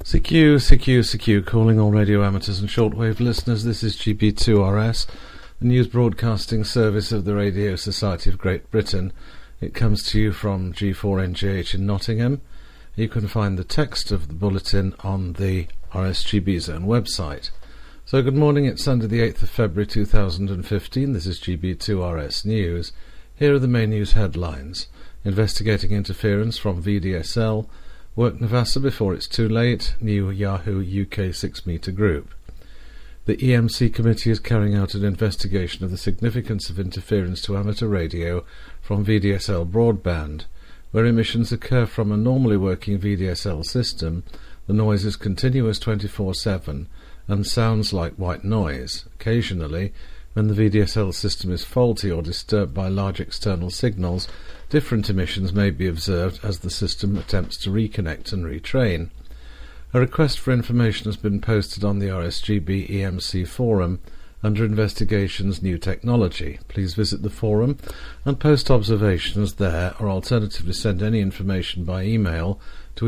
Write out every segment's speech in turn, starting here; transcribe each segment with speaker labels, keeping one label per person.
Speaker 1: CQ, calling all radio amateurs and shortwave listeners. This is GB2RS, the news broadcasting service of the Radio Society of Great Britain. It comes to you from G4NGH in Nottingham. You can find the text of the bulletin on the RSGB Zone website. So good morning, it's Sunday the 8th of February 2015. This is GB2RS News. Here are the main news headlines. Investigating interference from VDSL. Work Navassa before it's too late. New Yahoo UK 6-metre group. The EMC committee is carrying out an investigation of the significance of interference to amateur radio from VDSL broadband. Where emissions occur from a normally working VDSL system, the noise is continuous 24/7 and sounds like white noise. Occasionally, when the VDSL system is faulty or disturbed by large external signals, different emissions may be observed as the system attempts to reconnect and retrain. A request for information has been posted on the RSGB EMC forum under Investigations New Technology. Please visit the forum and post observations there, or alternatively send any information by email to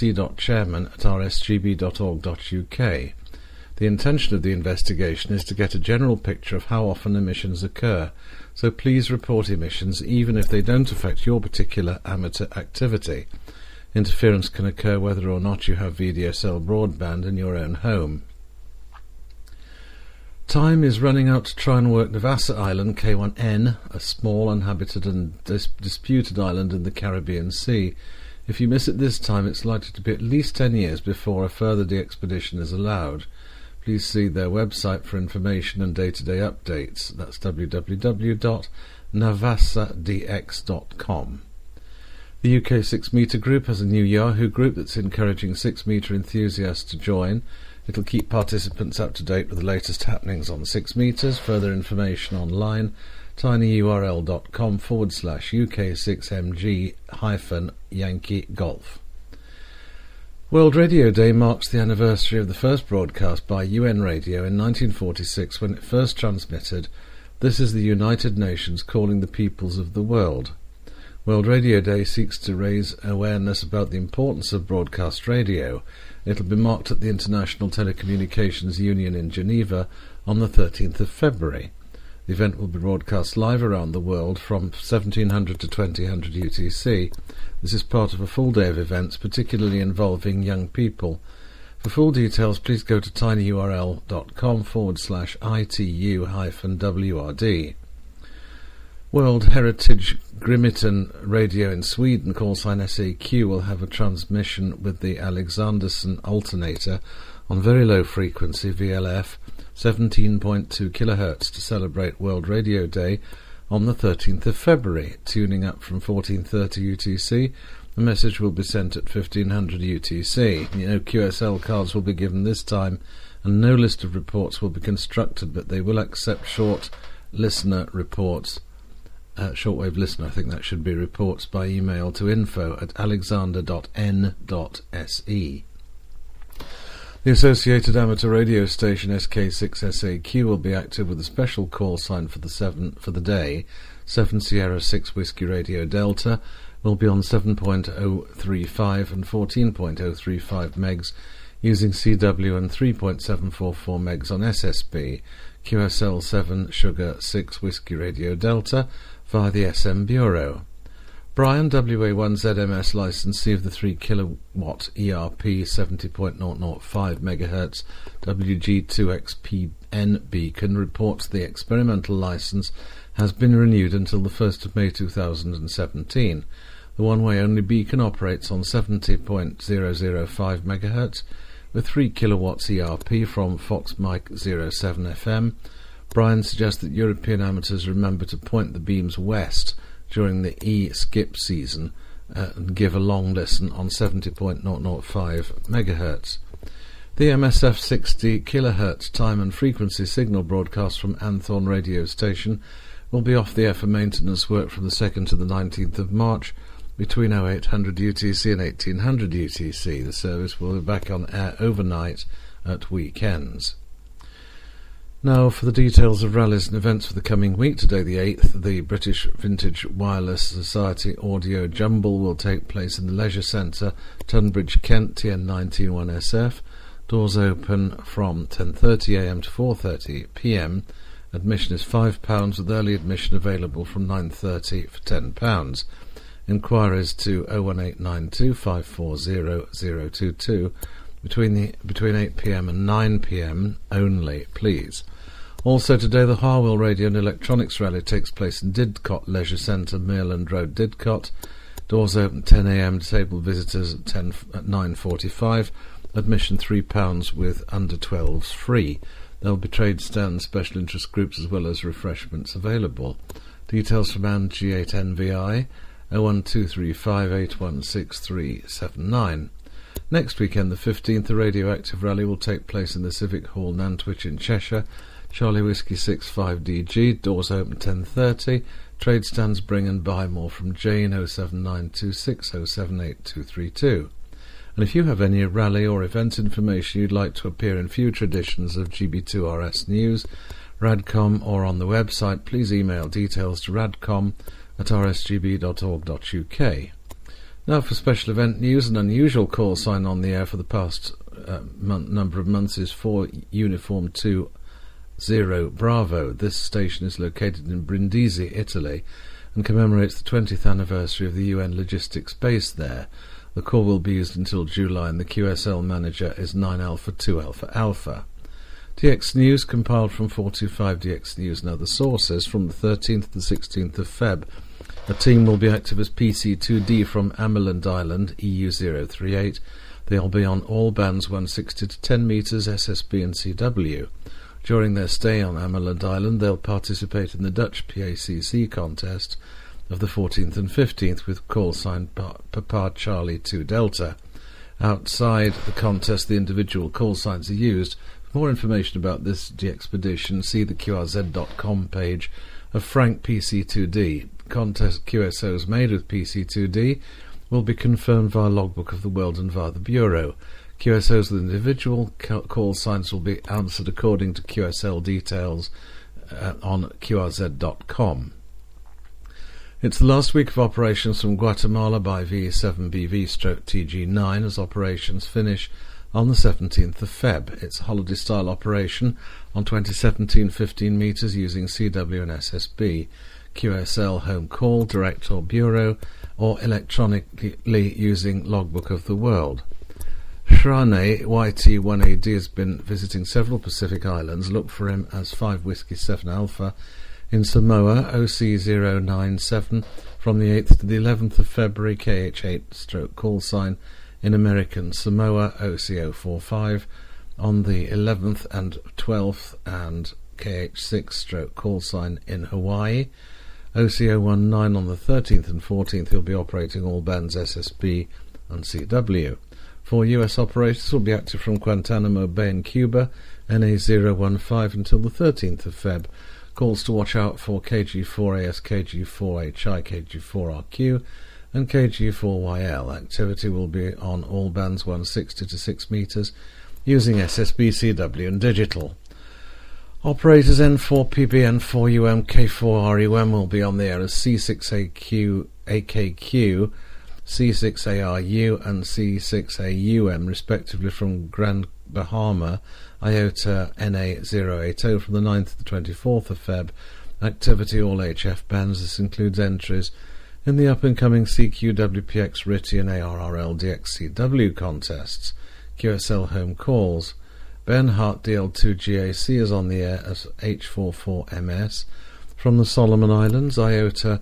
Speaker 1: emc.chairman@rsgb.org.uk. The intention of the investigation is to get a general picture of how often emissions occur, so please report emissions even if they don't affect your particular amateur activity. Interference can occur whether or not you have VDSL broadband in your own home. Time is running out to try and work Navassa Island K1N, a small, uninhabited and disputed island in the Caribbean Sea. If you miss it this time, it's likely to be at least 10 years before a further de-expedition is allowed. Please see their website for information and day-to-day updates. That's www.navassadx.com. The UK 6-metre group has a new Yahoo group that's encouraging 6-metre enthusiasts to join. It'll keep participants up to date with the latest happenings on 6 metres. Further information online, tinyurl.com/UK6MG-Yankee Golf. World Radio Day marks the anniversary of the first broadcast by UN Radio in 1946 when it first transmitted, "This is the United Nations calling the peoples of the world." World Radio Day seeks to raise awareness about the importance of broadcast radio. It'll be marked at the International Telecommunications Union in Geneva on the 13th of February. The event will be broadcast live around the world from 1700 to 2000 UTC. This is part of a full day of events, particularly involving young people. For full details, please go to tinyurl.com/ITU-WRD. World Heritage Grimeton Radio in Sweden, callsign SAQ, will have a transmission with the Alexanderson alternator on very low frequency VLF 17.2 kHz to celebrate World Radio Day on the 13th of February. Tuning up from 1430 UTC, the message will be sent at 1500 UTC. No QSL cards will be given this time, and no list of reports will be constructed, but they will accept short listener reports. Shortwave listener, I think that should be reports by email to info@alexander.n.se. The Associated Amateur Radio Station SK6SAQ will be active with a special call sign for the day. 7 Sierra 6 Whiskey Radio Delta will be on 7.035 and 14.035 megs using CW and 3.744 megs on SSB. QSL 7 Sugar 6 Whiskey Radio Delta via the SM Bureau. Brian, WA1ZMS licensee of the 3 kilowatt ERP 70.005 MHz WG2XPN beacon, reports the experimental license has been renewed until the 1st of May 2017. The one-way only beacon operates on 70.005 MHz with 3 kilowatts ERP from Fox Mike 07 FM. Brian suggests that European amateurs remember to point the beams west during the E-skip season and give a long listen on 70.005 MHz. The MSF 60 kHz time and frequency signal broadcast from Anthorn radio station will be off the air for maintenance work from the 2nd to the 19th of March between 0800 UTC and 1800 UTC. The service will be back on air overnight at weekends. Now for the details of rallies and events for the coming week. Today the 8th, the British Vintage Wireless Society Audio Jumble will take place in the Leisure Centre, Tunbridge, Kent, TN19 1SF. Doors open from 10:30am to 4:30pm. Admission is £5 with early admission available from 9:30 for £10. Inquiries to 01892 540 022 between 8pm and 9pm only, please. Also today the Harwell Radio and Electronics Rally takes place in Didcot Leisure Centre, Mereland Road, Didcot. Doors open 10am, disabled visitors at 9:45. Admission £3 with under 12s free. There will be trade stands, special interest groups as well as refreshments available. Details from G8NVI 01235816379. Next weekend, the 15th, the Radioactive Rally will take place in the Civic Hall, Nantwich in Cheshire. Charlie Whiskey 65DG, doors open 10:30. Trade stands bring and buy more from Jane 07926 078232. And if you have any rally or event information you'd like to appear in future editions of GB2RS News, Radcom, or on the website, please email details to radcom@rsgb.org.uk. Now for special event news, an unusual call sign on the air for the past number of months is 4 Uniform 20 Bravo. This station is located in Brindisi, Italy, and commemorates the 20th anniversary of the UN logistics base there. The call will be used until July, and the QSL manager is 9 Alpha 2 Alpha Alpha. DX News compiled from 425 DX News and other sources from the 13th to the 16th of Feb. A team will be active as PC2D from Ameland Island, EU038. They'll be on all bands 160 to 10 metres, SSB and CW. During their stay on Ameland Island, they'll participate in the Dutch PACC contest of the 14th and 15th with call sign Papa Charlie 2 Delta. Outside the contest, the individual call signs are used. For more information about this expedition, see the QRZ.com page of Frank PC2D. Contest QSOs made with PC2D will be confirmed via Logbook of the World and via the Bureau. QSOs with individual call signs will be answered according to QSL details on QRZ.com. It's the last week of operations from Guatemala by VE7BV/TG9 as operations finish on the 17th of Feb. It's a holiday-style operation on 2017 15 metres using CW and SSB. QSL home call, direct or bureau, or electronically using Logbook of the World. Shrane YT1AD has been visiting several Pacific islands. Look for him as 5 Whiskey 7 Alpha in Samoa, OC097 from the 8th to the 11th of February, KH8 call sign in American Samoa, OC045 on the 11th and 12th, and KH6 call sign in Hawaii, OC019 on the 13th and 14th. He'll be operating all bands SSB and CW. 4 US operators will be active from Guantanamo Bay in Cuba, NA015 until the 13th of Feb. Calls to watch out for KG4AS, KG4HI, KG4RQ and KG4YL. Activity will be on all bands 160 to 6 metres using SSB, CW and digital. Operators N4PB, N4UM, K4RUM will be on the air as C6AQ, AKQ, C6ARU and C6AUM respectively from Grand Bahama, IOTA NA080 from the 9th to the 24th of Feb. Activity all HF bands. This includes entries in the up-and-coming CQWPX RITI and ARRL DXCW contests. QSL home calls. Bernhardt DL2GAC is on the air as H44MS. From the Solomon Islands, IOTA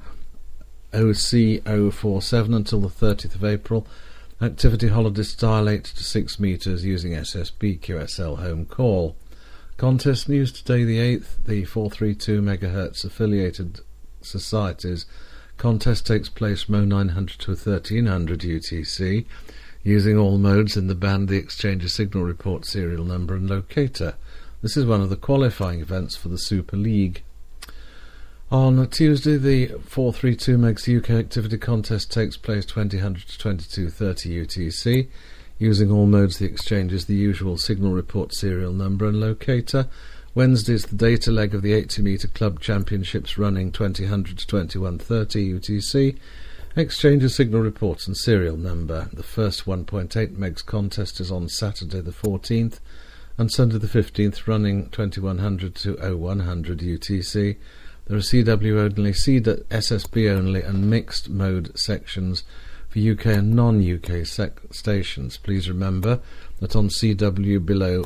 Speaker 1: OC047 until the 30th of April. Activity holiday style 8 to 6 metres using SSB QSL home call. Contest news today the 8th, the 432 MHz affiliated societies. Contest takes place from 0900 to 1300 UTC using all modes in the band, the exchange signal report serial number and locator. This is one of the qualifying events for the Super League. On Tuesday, the 432 MHz UK activity contest takes place 2000 to 2230 UTC, using all modes the exchanges, the usual signal report serial number and locator. Wednesday is the data leg of the 80-metre Club Championships running 2000 to 21:30 UTC. Exchange of signal reports and serial number. The first 1.8 megs contest is on Saturday the 14th and Sunday the 15th, running 2100 to 0100 UTC. There are CW only, SSB only and mixed mode sections for UK and non-UK stations. Please remember that on CW below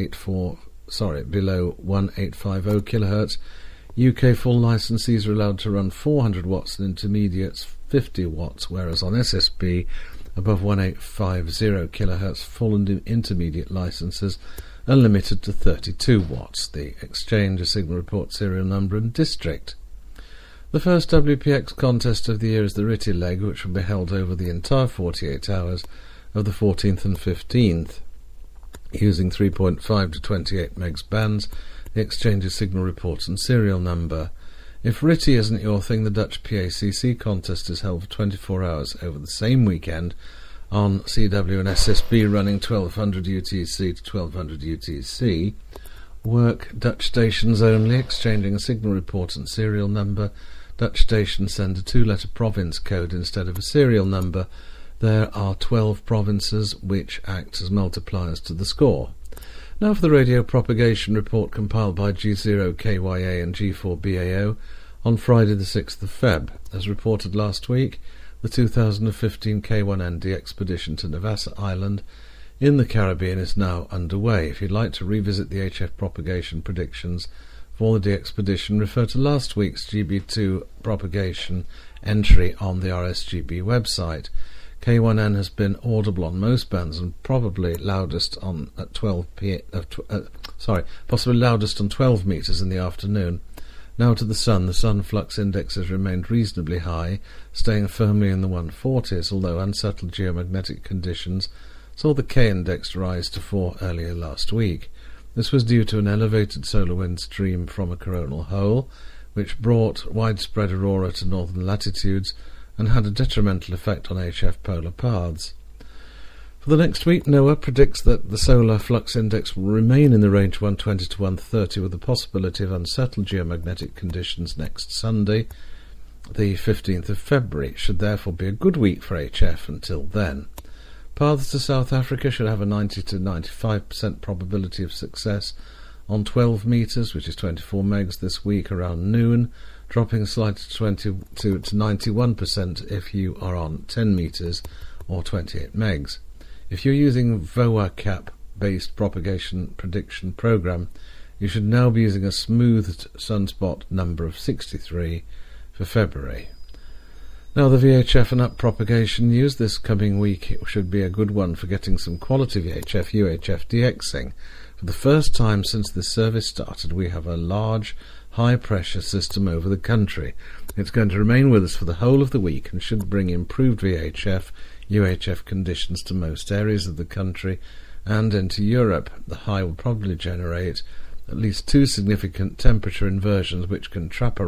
Speaker 1: 1850 kHz, UK full licensees are allowed to run 400 watts and intermediates 50 watts, whereas on SSB above 1850 kHz, full and intermediate licenses are limited to 32 watts. The exchange, a signal report, serial number and district. The first WPX contest of the year is the Ritty leg, which will be held over the entire 48 hours of the 14th and 15th, using 3.5 to 28 megs bands. The exchange of signal reports and serial number. If Ritty isn't your thing, the Dutch PACC contest is held for 24 hours over the same weekend on CW and SSB, running 1200 UTC to 1200 UTC. Work Dutch stations only, exchanging a signal report and serial number. Dutch stations send a 2-letter province code instead of a serial number. There are 12 provinces which act as multipliers to the score. Now for the radio propagation report compiled by G0KYA and G4BAO on Friday the 6th of Feb. As reported last week, the 2015 K1ND expedition to Navassa Island in the Caribbean is now underway. If you'd like to revisit the HF propagation predictions for the D expedition, refer to last week's GB2 propagation entry on the RSGB website. K1N has been audible on most bands and probably loudest on at 12 meters in the afternoon. Now to the Sun. The Sun flux index has remained reasonably high, staying firmly in the 140s, although unsettled geomagnetic conditions saw the K index rise to 4 earlier last week. This was due to an elevated solar wind stream from a coronal hole, which brought widespread aurora to northern latitudes and had a detrimental effect on HF polar paths. For the next week, NOAA predicts that the solar flux index will remain in the range 120 to 130, with the possibility of unsettled geomagnetic conditions next Sunday, the 15th of February. It should therefore be a good week for HF until then. Paths to South Africa should have a 90 to 95% probability of success on 12 metres, which is 24 megs this week around noon, dropping slightly to 22 to 91% if you are on 10 metres or 28 megs. If you're using VOACAP-based propagation prediction program, you should now be using a smoothed sunspot number of 63 for February. Now the VHF and up propagation news this coming week should be a good one for getting some quality VHF UHF DXing. For the first time since this service started, we have a large high-pressure system over the country. It's going to remain with us for the whole of the week and should bring improved VHF UHF conditions to most areas of the country and into Europe. The high will probably generate at least 2 significant temperature inversions, which can trap a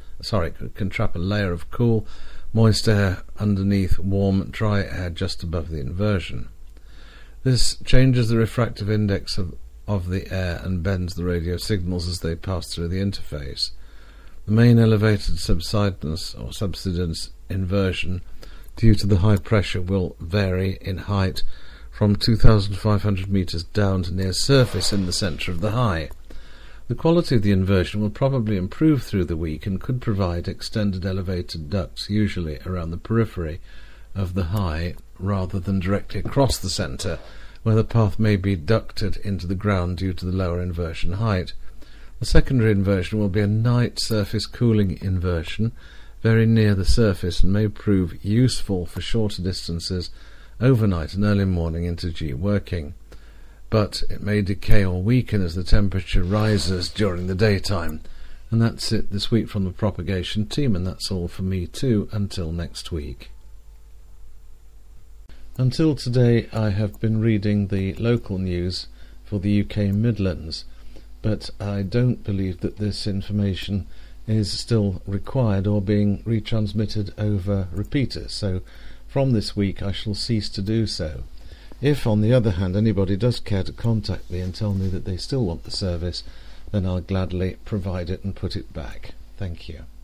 Speaker 1: layer of cool, moist air underneath warm, dry air just above the inversion. This changes the refractive index of the air and bends the radio signals as they pass through the interface. The main elevated subsidence or subsidence inversion due to the high pressure will vary in height from 2,500 meters down to near surface in the center of the high. The quality of the inversion will probably improve through the week and could provide extended elevated ducts, usually around the periphery of the high rather than directly across the center, where the path may be ducted into the ground due to the lower inversion height. The secondary inversion will be a night surface cooling inversion very near the surface and may prove useful for shorter distances overnight and early morning into G working, but it may decay or weaken as the temperature rises during the daytime. And that's it this week from the propagation team, and that's all for me too until next week. Until today I have been reading the local news for the UK Midlands, but I don't believe that this information is still required or being retransmitted over repeaters, so from this week I shall cease to do so. If, on the other hand, anybody does care to contact me and tell me that they still want the service, then I'll gladly provide it and put it back. Thank you.